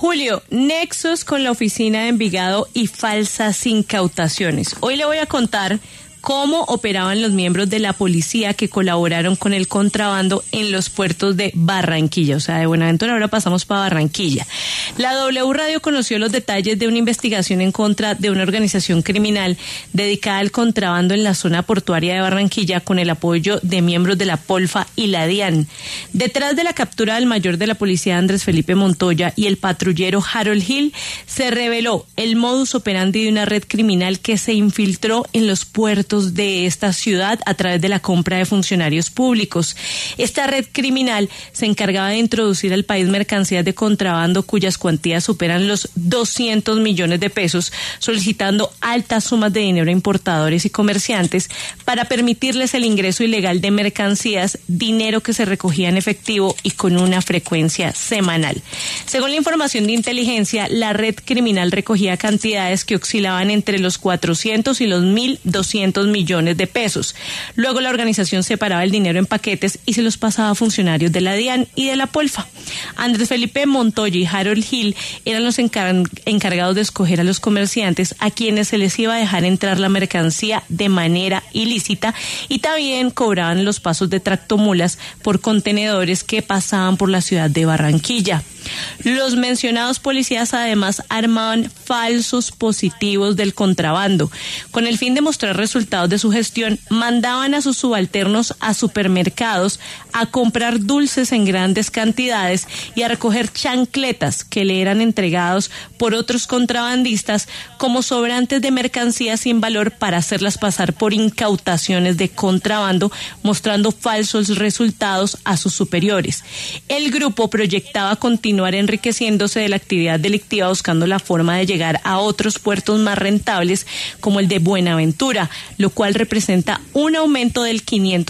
Julio, nexos con la oficina de Envigado y falsas incautaciones. Hoy le voy a contar cómo operaban los miembros de la policía que colaboraron con el contrabando en los puertos de Barranquilla. O sea, de Buenaventura ahora pasamos para Barranquilla. La W Radio conoció los detalles de una investigación en contra de una organización criminal dedicada al contrabando en la zona portuaria de Barranquilla con el apoyo de miembros de la Polfa y la DIAN. Detrás de la captura del mayor de la policía Andrés Felipe Montoya y el patrullero Harold Hill se reveló el modus operandi de una red criminal que se infiltró en los puertos de esta ciudad a través de la compra de funcionarios públicos. Esta red criminal se encargaba de introducir al país mercancías de contrabando cuyas cuantías superan los 200 millones de pesos, solicitando altas sumas de dinero a importadores y comerciantes para permitirles el ingreso ilegal de mercancías, dinero que se recogía en efectivo y con una frecuencia semanal. Según la información de inteligencia, la red criminal recogía cantidades que oscilaban entre los 400 y los 1.200 millones de pesos. Luego la organización separaba el dinero en paquetes y se los pasaba a funcionarios de la DIAN y de la Polfa. Andrés Felipe Montoya y Harold Hill eran los encargados de escoger a los comerciantes a quienes se les iba a dejar entrar la mercancía de manera ilícita, y también cobraban los pasos de tractomulas por contenedores que pasaban por la ciudad de Barranquilla. Los mencionados policías además armaban falsos positivos del contrabando. Con el fin de mostrar resultados de su gestión, mandaban a sus subalternos a supermercados a comprar dulces en grandes cantidades y a recoger chancletas que le eran entregados por otros contrabandistas como sobrantes de mercancía sin valor para hacerlas pasar por incautaciones de contrabando, mostrando falsos resultados a sus superiores. El grupo proyectaba continuar enriqueciéndose de la actividad delictiva, buscando la forma de llegar a otros puertos más rentables como el de Buenaventura, lo cual representa un aumento del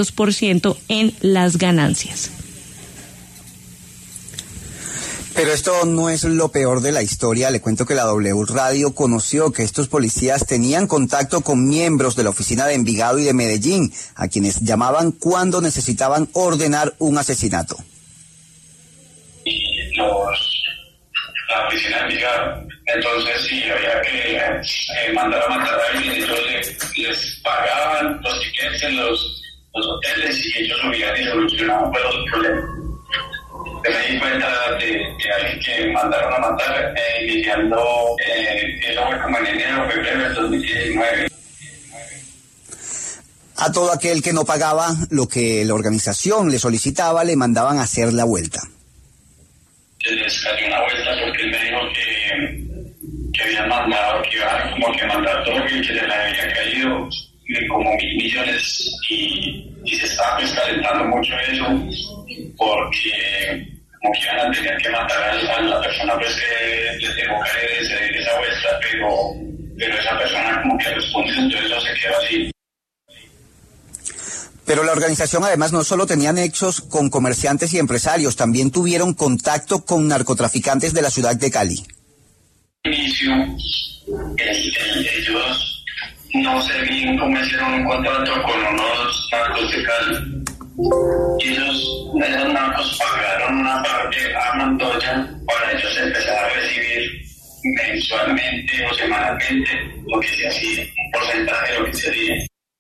500% en las ganancias. Pero esto no es lo peor de la historia. Le cuento que la W Radio conoció que estos policías tenían contacto con miembros de la oficina de Envigado y de Medellín, a quienes llamaban cuando necesitaban ordenar un asesinato. La oficina de Envigado. Entonces, sí, había que mandar a matar a alguien. Ellos les pagaban los tickets en los hoteles y ellos subían y solucionaban pues, los problemas. Me di cuenta de alguien que mandaron a matar iniciando, eso fue como en enero o febrero del 2019. A todo aquel que no pagaba lo que la organización le solicitaba, le mandaban a hacer la vuelta. Se les cayó una vuelta porque él me dijo que habían mandado, que iban como que mandar todo y que se le había caído como 1.000 millones y se estaba pues calentando mucho eso porque como que iban a tener que matar a la persona pues que les dejó caer esa vuelta, pero esa persona como que respondió, entonces eso se quedó así. Pero la organización además no solo tenía nexos con comerciantes y empresarios, también tuvieron contacto con narcotraficantes de la ciudad de Cali. Al inicio, ellos no sé bien cómo hicieron un contrato con unos narcos de Cali. Esos narcos pagaron una parte a Montoya para ellos empezar a recibir mensualmente o semanalmente lo que se hacía, un porcentaje de lo que sería.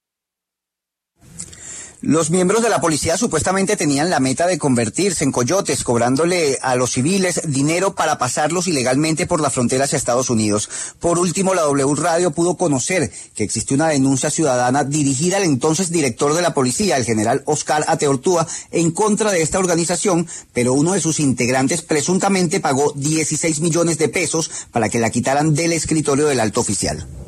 Los miembros de la policía supuestamente tenían la meta de convertirse en coyotes, cobrándole a los civiles dinero para pasarlos ilegalmente por la frontera hacia Estados Unidos. Por último, la W Radio pudo conocer que existe una denuncia ciudadana dirigida al entonces director de la policía, el general Oscar Ateortúa, en contra de esta organización, pero uno de sus integrantes presuntamente pagó 16 millones de pesos para que la quitaran del escritorio del alto oficial.